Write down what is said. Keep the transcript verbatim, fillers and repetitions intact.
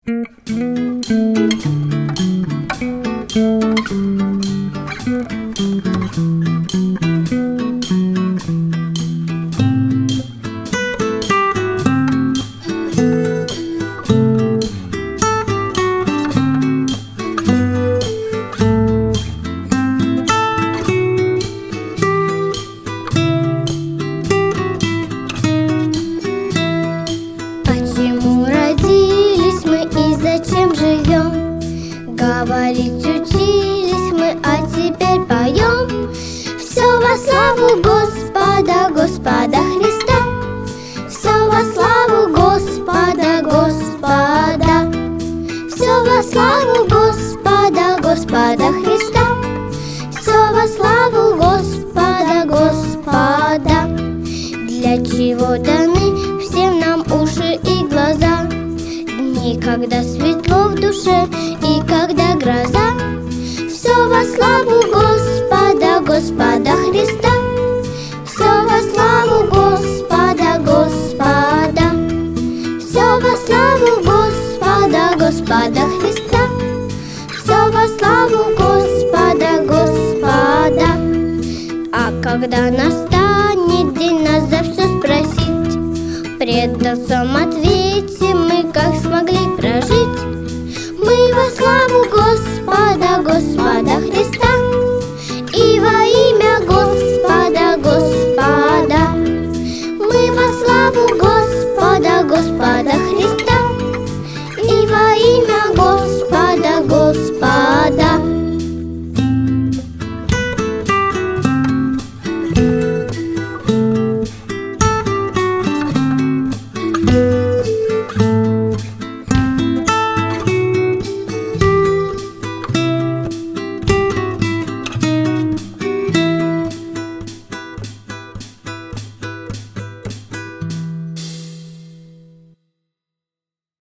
Почему родились мы и зачем живем? Говорить учились мы, а теперь поем. Все во славу Господа, Господа Христа. Все во славу Господа, Господа. Все во славу Господа, Господа Христа. Все во славу Господа, Господа. Для чего даны всем нам уши и глаза? Дни, когда светло в душе и когда гроза. Все во славу Господа, Господа Христа. Все во славу Господа, Господа. Все во славу Господа, Господа Христа. Все во славу Господа, Господа. А когда настанет день нас за все спросить, пред Отцом